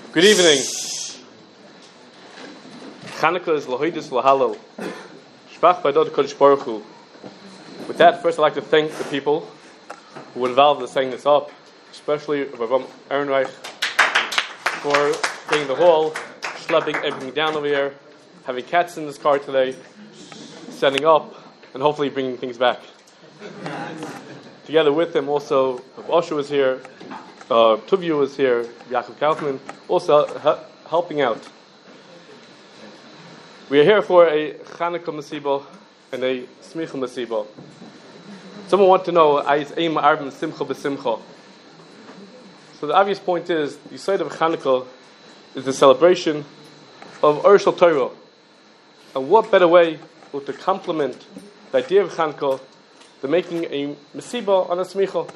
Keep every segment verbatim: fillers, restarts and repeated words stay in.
Good evening. Chanukah is Lahoidus Lahalal. Shvach B'Adod Kodesh Baruch Hu. With that, first I'd like to thank the people who were involved in setting this up, especially Rav Ehrenreich for getting the hall, schlepping everything down over here, having cats in this car today, setting up, and hopefully bringing things back. Together with him, also Osher was here, uh, Tuvia was here, Yaakov Kaufman, also he- helping out. We are here for a Chanukah Masiba and a Smicha Masiba. Someone wants to know, Ayis Eim Arbim Simcha B'Simcha. So the obvious point is, the side of Chanukah is the celebration of Urshal Torah. And what better way would to complement the idea of Chanukah than making a Masiba on a Smicha?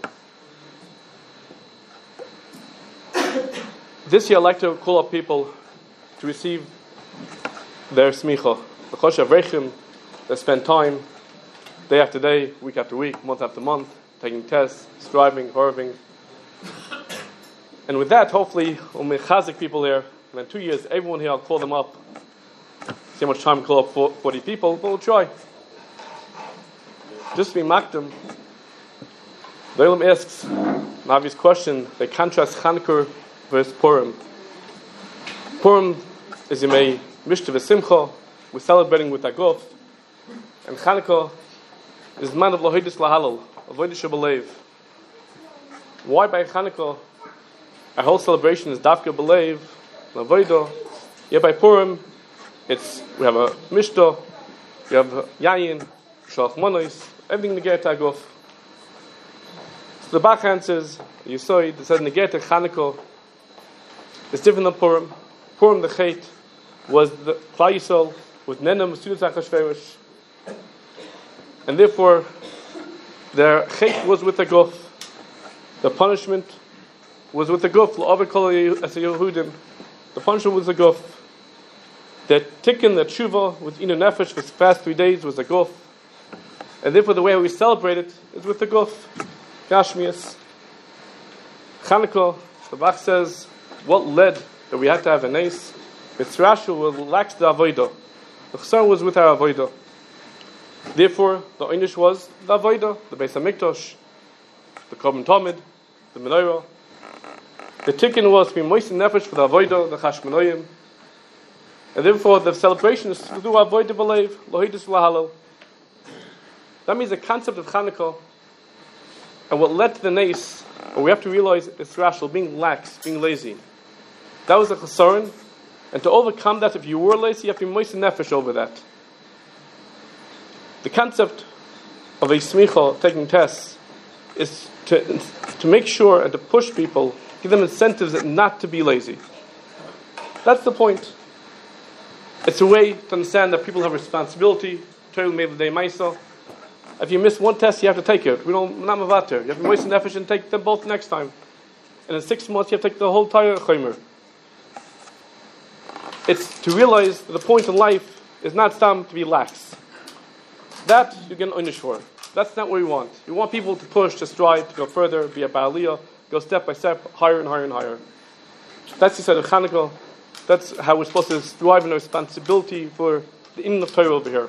This year I'd like to call up people to receive their smicha. The Choshev Rechim, they spend time, day after day, week after week, month after month, taking tests, striving, horving. And with that, hopefully, we'll make chazik people here. And in two years, everyone here, I'll call them up. See how much time to call up forty people, but we'll try. Just to be makdem, the Olam asks an obvious question. They contrast Chanukah versus Purim. Purim, as you may Mishta v'Simcha, we're celebrating with Aguf, and Chanukah is the man of Lahoidus Lahalal, Avodah Shebelev. Why by Chanukah our whole celebration is Dafka Belev, Lavodah? Yet by Purim, it's we have a Mishta, we have Yayin, Shalach Monos, everything Neger to Aguf. So the Bach answers, you saw it, it says Neger to Chanukah is different than Purim. Purim the Chet was the Klal Yisrael with Nena Mesudas Achashverosh, and therefore their Chet was with the Guf. The punishment was with the Guf. L'Avid Kol as a Yehudim. The punishment was the Guf. The Tikkun, the Tshuva with Inu Nefesh for the past three days was the Guf, and therefore the way we celebrate it is with the Guf. Gashmias. Chanukah, the Bach says, what led that we had to have an ace? Mitzrashu will lack the avodah. The chesron was with our avodah. Therefore, the einish was the avodah, the Beis Hamikdash, the Korban Tamid, the menorah. The tikkun was to be moist nefesh for the avodah, the chashmonoyim, and therefore the celebration is to do avodah b'leiv, lohidus lahalal. That means the concept of Chanukah and what led to the nace. What we have to realize is Mitzrashu being lax, being lazy. That was the chesron. And to overcome that, if you were lazy, you have to be moist nefesh over that. The concept of a smicha, taking tests, is to to make sure and to push people, give them incentives not to be lazy. That's the point. It's a way to understand that people have responsibility. Torah made the day Maisa. If you miss one test, you have to take it. We don't not mavater. You have to be moist nefesh and take them both next time. And in six months, you have to take the whole entire chaymer. It's to realize that the point in life is not time to be lax. That you get an einish for. That's not what we want. We want people to push, to strive, to go further, be a ba'aliyah, go step by step, higher and higher and higher. That's the side of Chanukah. That's how we're supposed to strive in our responsibility for the in of Torah over here.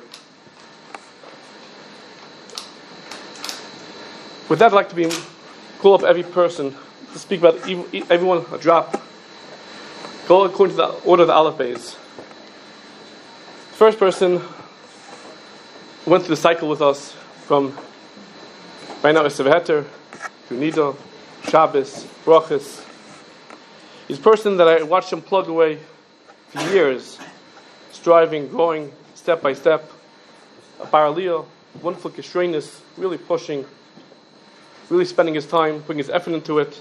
With that, I'd like to be call up every person to speak about everyone a drop. Go according to the order of the Aleph Beis. The first person went through the cycle with us from right now Esav Heter to Nida, Shabbos, Brachos. He's a person that I watched him plug away for years, striving, growing, step by step. A baraliyah, wonderful kishrenis, really pushing, really spending his time, putting his effort into it.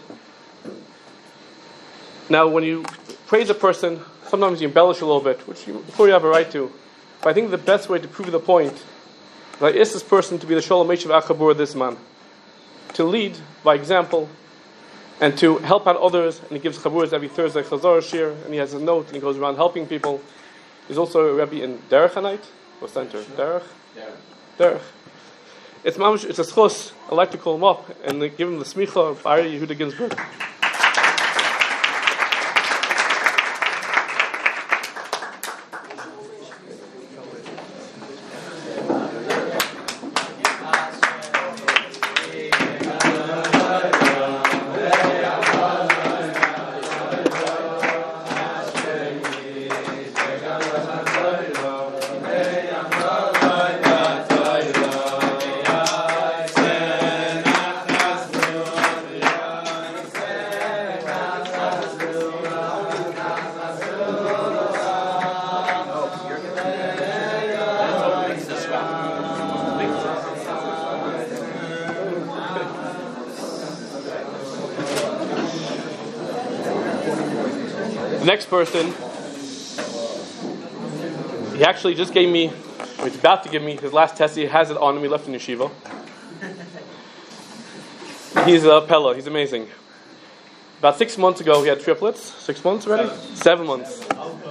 Now, when you praise a person, sometimes you embellish a little bit, which you, before you have a right to. But I think the best way to prove the point is I ask this person to be the Shalom Meshav Achabur, this man, to lead by example and to help out others. And he gives Chaburas every Thursday, Chazar Shir, and he has a note and he goes around helping people. He's also a Rebbe in Derech Hanite, or center, Derech? Derech. It's mamish, it's a schos. I like to call him up and give him the smicha of Ari Yehuda Ginsburg. The next person, he actually just gave me, or he's about to give me his last test. He has it on him. He left in yeshiva. He's a Pella. He's amazing. About six months ago, he had triplets. Six months already? Seven months.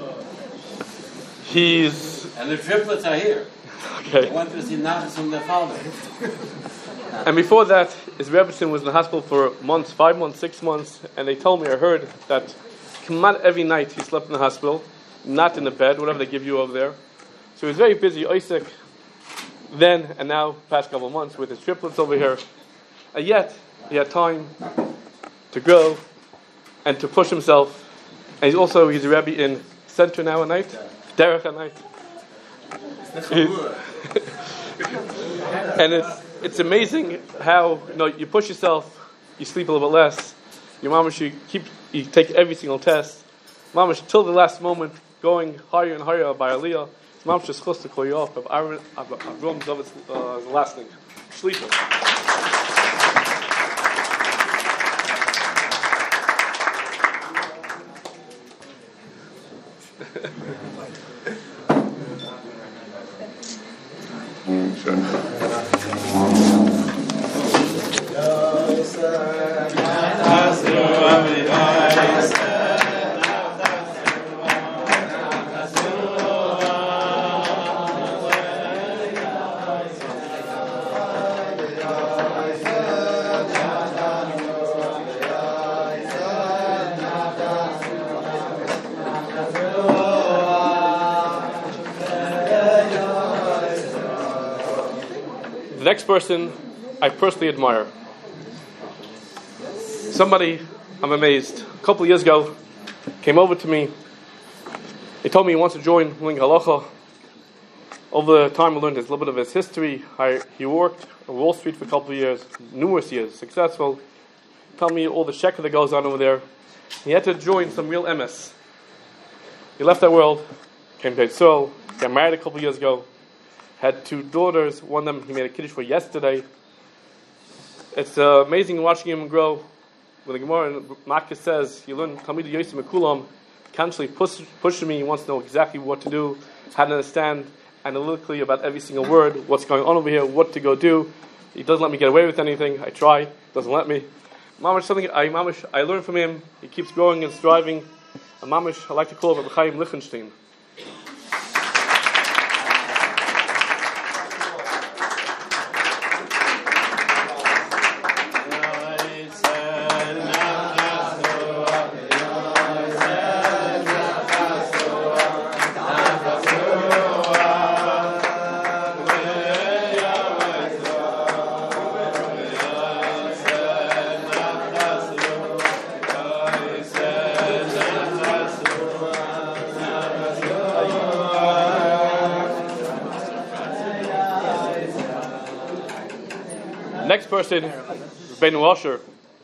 He's... And the triplets are here. Okay. They went to see Nachas from their father. And before that, his Rebbetzin was in the hospital for months, five months, six months, and they told me, I heard, that not every night he slept in the hospital, not in the bed, whatever they give you over there. So he was very busy, Isaac, then and now, past couple of months, with his triplets over here. And yet, he had time to grow and to push himself. And he's also, he's a Rebbe in Center now at night, Derech at night. And it's it's amazing how, you know, you push yourself, you sleep a little bit less. Your mamash, you keep you take every single test. Mamash till the last moment, going higher and higher by Aliyah. Mamash is supposed to call you off. Of Avram David's the last thing, sleeper. The next person I personally admire. Somebody, I'm amazed, a couple of years ago, came over to me. He told me he wants to join learning halacha. Over the time I learned his, a little bit of his history. I, he worked on Wall Street for a couple of years, numerous years, successful. He told me all the sheker that goes on over there. He had to join some real M S. He left that world, came to Israel, got married a couple of years ago. Had two daughters. One of them he made a kiddush for yesterday. It's uh, amazing watching him grow. When the Gemara in Makkah says, you learn Talmid Yosef Mekulam, constantly push, pushing me. He wants to know exactly what to do, how to understand analytically about every single word, what's going on over here, what to go do. He doesn't let me get away with anything. I try, doesn't let me. Mamash, something I Mamash, I learn from him. He keeps growing and striving. And Mamash, I like to call him Chaim Lichtenstein. Next person, Rabbeinu Asher.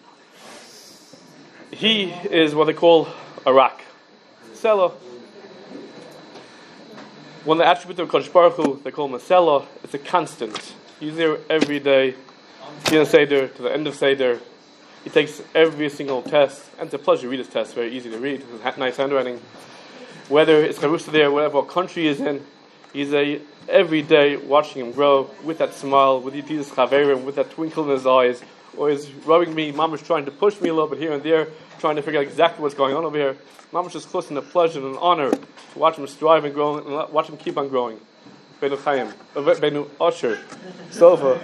He is what they call a rock. Selah. One of the attributes of Kodesh Baruch Hu, they call him a Selah. It's a constant. He's there every day. Beginning of Seder to the end of Seder. He takes every single test, and it's a pleasure to read his test. Very easy to read. Nice handwriting. Whether it's Charusa there, whatever country he's in, he's a every day watching him grow with that smile, with Yedidus Chaverim, with that twinkle in his eyes, or he's rubbing me. Mamash trying to push me a little bit here and there, trying to figure out exactly what's going on over here. Mamash is close and a pleasure and an honor to watch him strive and grow and watch him keep on growing. Benu Chaim, Benu Asher, Sova.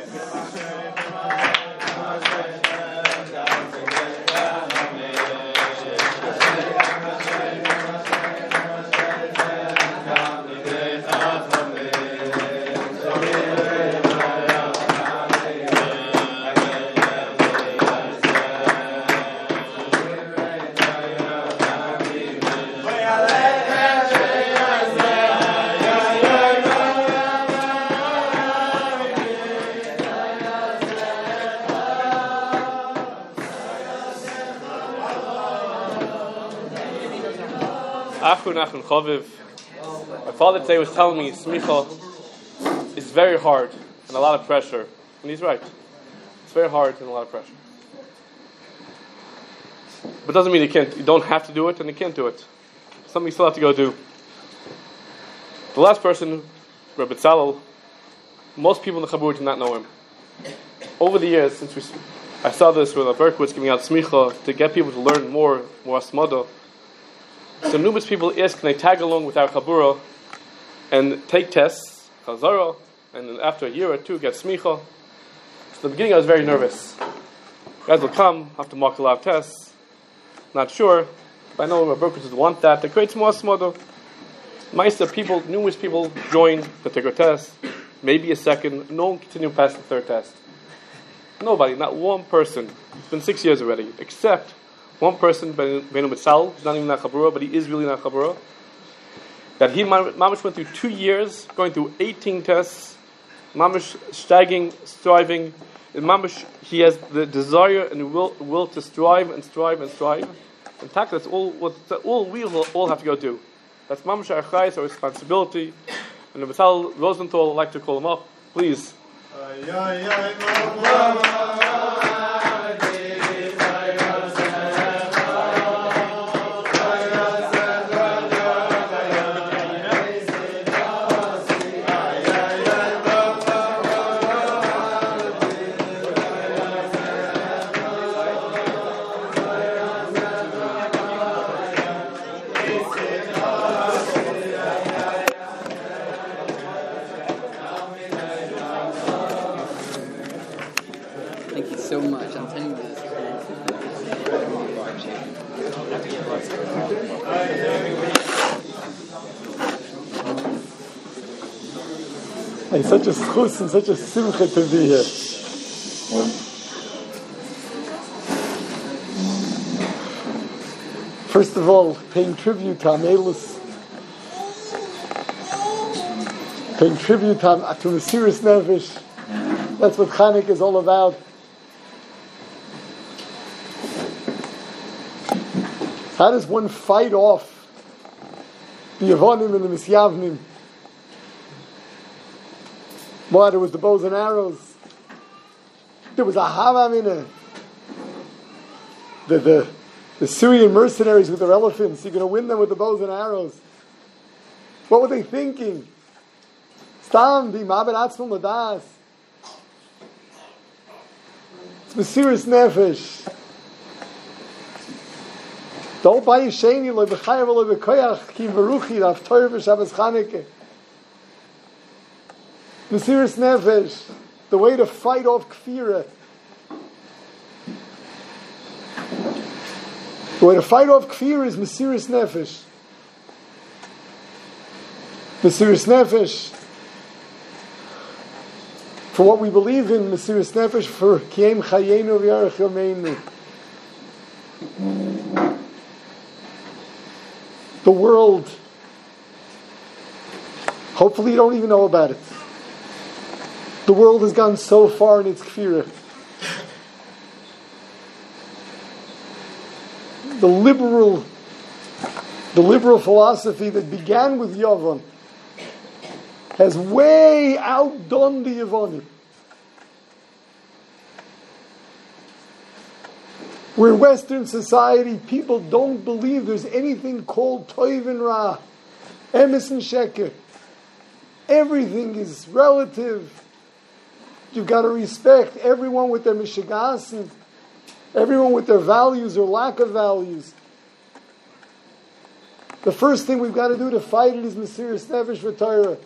Achun Achun Chaviv. My father today was telling me smicha is very hard and a lot of pressure, and he's right. It's very hard and a lot of pressure. But it doesn't mean you can't. You don't have to do it, and you can't do it. something you still have to go do. The last person, Rebbe Tzalel, most people in the Chabur do not know him. Over the years, since we, I saw this with Berkowitz giving out smicha to get people to learn more, more asmada. So numerous people ask, can they tag along with our Chabura and take tests, Chazara, and then after a year or two get smicha. So at the beginning I was very nervous. Guys will come, have to mark a lot of tests. Not sure, but I know Rabbi Berkowitz want that. They create more asmada. Meister people, numerous people join the ticker test. Maybe a second. No one continue past the third test. Nobody, not one person. It's been six years already, except one person, Benu Mitzal, who's not even in Chabura, but he is really in Chabura. That he, Mamish, went through two years, going through eighteen tests. Mamish, stagging, striving. And Mamish, he has the desire and will, will to strive and strive and strive. In fact, that's all, what, all we will all have to go do. That's Mamish Archais, our responsibility. And the Mitzal Rosenthal, I'd like to call him up. Please. Thank you so much. I'm telling you this. It's such a schus and such a simcha to be here. First of all, paying tribute to Amelus, paying tribute to, to Mesiris Nefesh. That's what Chanukah is all about. How does one fight off the Yevonim and the Misyavnim? What? It was the bows and arrows. There was a Hamam in it. The, the, the Syrian mercenaries with their elephants, you're going to win them with the bows and arrows. What were they thinking? Stam b'mabed atzmum ladas. It's Mesiris Nefesh. Don't buy sheni lo b'chayav lo b'koyach ki veruchi raf Torah v'Shabbos Chanukah. Mesiris Nefesh, the way to fight off kfira. The way to fight off kfira is Mesiris Nefesh. Mesiris Nefesh. For what we believe in, Mesiris Nefesh, for Kiyem Chayenu V'Yarech Yomeinu. The world, hopefully you don't even know about it. The world has gone so far in its kfirah. The liberal, the liberal philosophy that began with Yavon has way outdone the Yavonim. Where in Western society, people don't believe there's anything called Toiv and Ra, Emes and Sheker. Everything is relative. You've got to respect everyone with their mishigasim, everyone with their values or lack of values. The first thing we've got to do to fight it is Mesiris Nefesh v'Torah.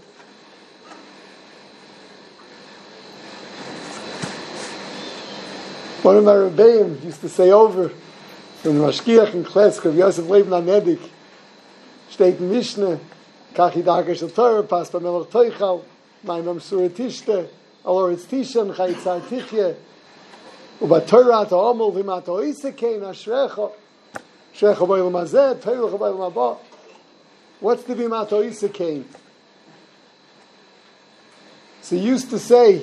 One of my Rebbeim used to say over from Mashkiach and Klesk of Yosef Leib Nanedik, steht in Mishnah, Kachi Dager Shel Torah, Pas Pamelach Toichal, Maimam Surah Tishte, Alor Etz Tishan, Chayitzar Tichye, Uba Torah to Omel, Vima to Oisekein, Ashrecha, Ashrecha Boilam Hazeh, Torah Boilam Haba. What's the Vima to Oisekein? So he used to say,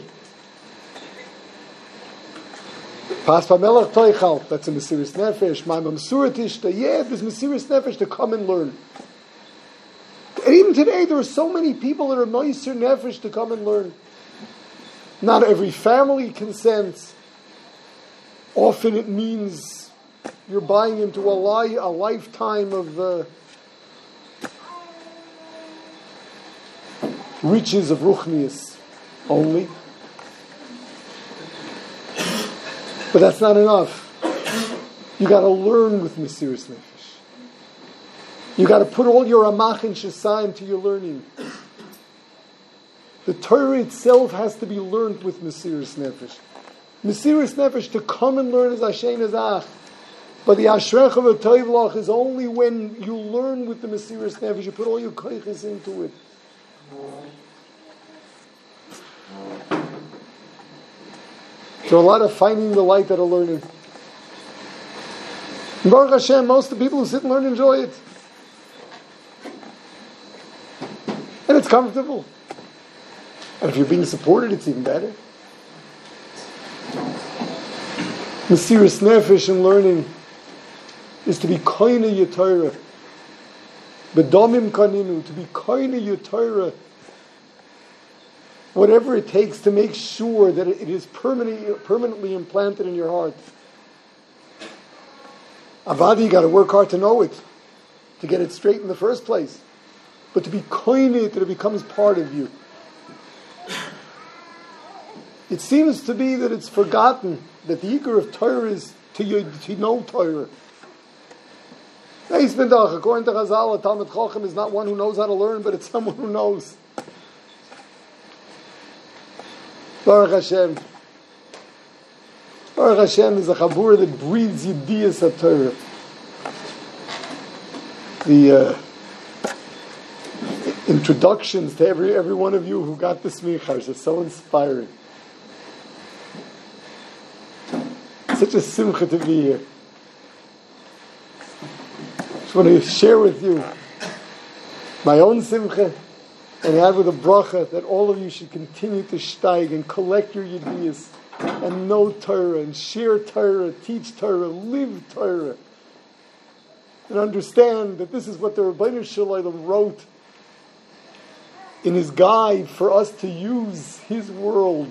Pas Pamelach Toichal, that's a Mesiris Nefesh, Maimam Surah Tishte, yeah, there's Mesiris Nefesh to come and learn. And even today, there are so many people that are Meiser Nefesh to come and learn. Not every family consents. Often it means you're buying into a, li- a lifetime of uh, riches of Ruchnius only. But that's not enough. You got to learn with Mesiras Nefesh. You got to put all your amach and shesayim to your learning. The Torah itself has to be learned with Mesiras Nefesh. Mesiras Nefesh, to come and learn, is Hashem Azach. But the Ashrecha v'Toivlach is only when you learn with the Mesiras Nefesh, you put all your koiches into it. So a lot of finding the light that are learning. And Baruch Hashem, most of the people who sit and learn enjoy it. And it's comfortable. And if you're being supported, it's even better. Mesiras Nefesh and learning is to be koine your Torah. Bedomim kaninu, to be koine your Torah. Whatever it takes to make sure that it is permanently, permanently implanted in your heart. Avadi, you got to work hard to know it, to get it straight in the first place. But to be koine it, that it becomes part of you. It seems to be that it's forgotten that the ikar of Torah is to, to know Torah. According to Chazal, a Talmid Chacham is not one who knows how to learn, but it's someone who knows. Baruch Hashem. Baruch Hashem is a chabur that breathes Yediyas HaTorah. The uh, introductions to every every one of you who got the smichas are so inspiring. Such a simcha to be here. Just want to share with you my own simcha, and add with a bracha that all of you should continue to steig and collect your yediyas and know Torah and share Torah, teach Torah, live Torah, and understand that this is what the Rebbeinu Shalom wrote in his guide for us to use his world.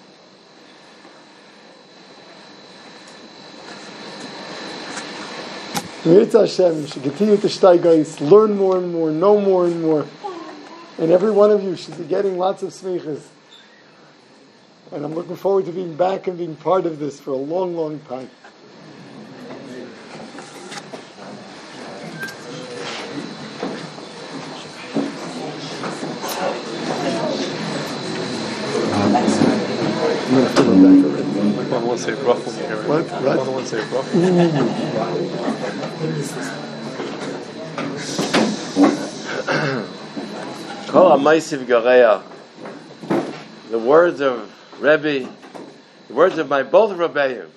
Mirza Hashem should continue to steig, guys, learn more and more, know more and more. And every one of you should be getting lots of smichas. And I'm looking forward to being back and being part of this for a long, long time. I'm going to fill it back already. One will say rough when you hear it. What? Right? One will say rough. The words of Rebbe, the words of my both Rebbeim,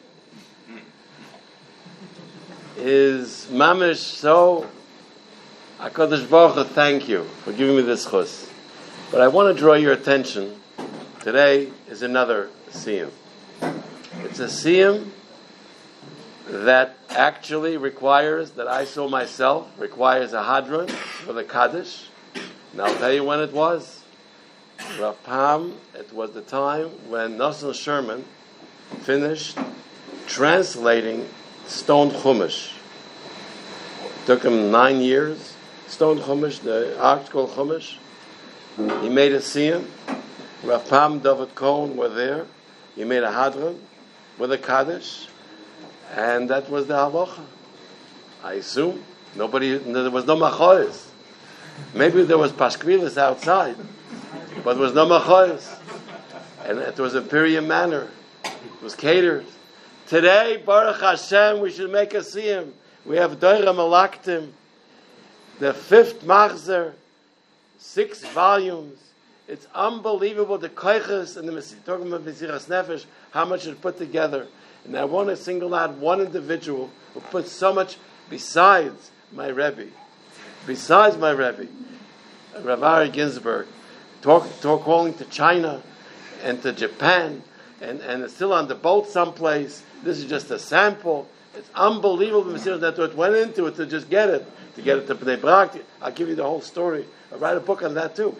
is mamish so. HaKadosh Baruch Hu, thank you for giving me this chus. But I want to draw your attention. Today is another siyum. It's a siyum that actually requires, that I saw myself, requires a hadron for the Kaddish. And I'll tell you when it was. Rav Pam, it was the time when Nosson Sherman finished translating Stone Chumash. It took him nine years. Stone Chumash, the article Chumash. He made a siyum. Rav Pam, David Cohen were there. He made a hadron with a Kaddish. And that was the halacha. I assume. Nobody, there was no machoyes. Maybe there was pashkvilis outside, but there was no machoyes. And it was a period manner. It was catered. Today, Baruch Hashem, we should make a siyum. We have Doira Malaktim, the fifth machzer, six volumes. It's unbelievable, the koiches and the talking about Mesiras Nefesh, how much it put together. And I want to single out one individual who put so much besides my Rebbe. Besides my Rebbe, Rav Ari Ginsburg, talk, talk, calling to China and to Japan, and, and it's still on the boat someplace. This is just a sample. It's unbelievable that what went into it to just get it, to get it to Bnei Brak. I'll give you the whole story. I'll write a book on that too.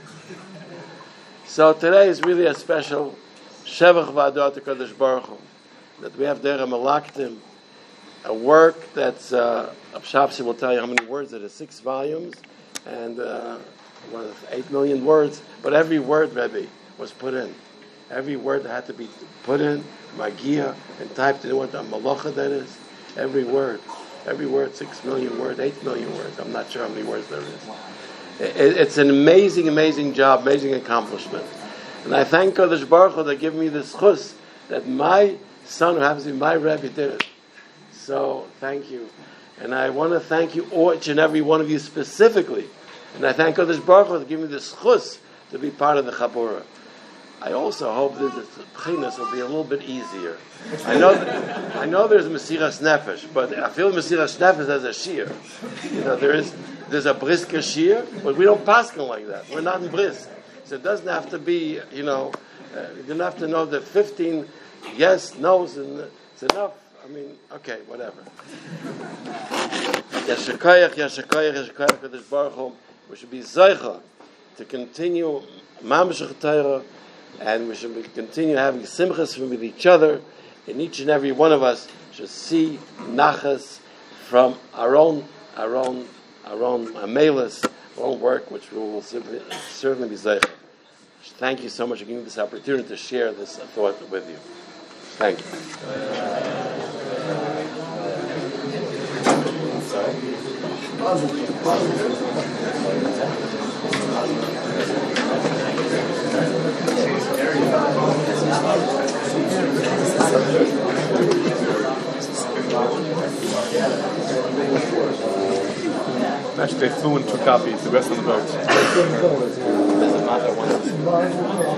So today is really a special Shevach V'Adat HaKadosh Baruch Hu, that we have there a Malaktim, a work that's, uh, Shapsi will tell you how many words it is, six volumes, and uh, one of eight million words, but every word, Rebbe, was put in. Every word that had to be put in, magia, and typed in what the malacha that is. Every word. Every word, six million words, eight million words. I'm not sure how many words there is. It, it's an amazing, amazing job, amazing accomplishment. And I thank Kodesh Baruch Hu that gave me this chus, that my son, who happens to be my Rebbe, did it. So, thank you. And I want to thank you, each and every one of you specifically. And I thank Kodesh Baruch Hu to give me this chus to be part of the Chabura. I also hope that the Pchinas will be a little bit easier. I know that, I know there's Mesiras Nefesh, but I feel Mesiras Nefesh as a Shir. You know, there is there's a Brisker Shir, but we don't paskin like that. We're not in Brisk. So it doesn't have to be, you know, uh, you don't have to know the fifteen yes, no's, and it's enough. I mean, okay, whatever. Yashakayach, Yashakayach, Yashakayach, Kodesh Baruch Hu. We should be Zeicha to continue Mamashach Torah, and we should be, continue having simchas with each other, and each and every one of us should see nachas from our own, our own, our own amelis, our own work, which we will simply, certainly be Zeicha. Thank you so much for giving me this opportunity to share this thought with you. Thank you. Actually, they flew in two copies, the rest on the boat.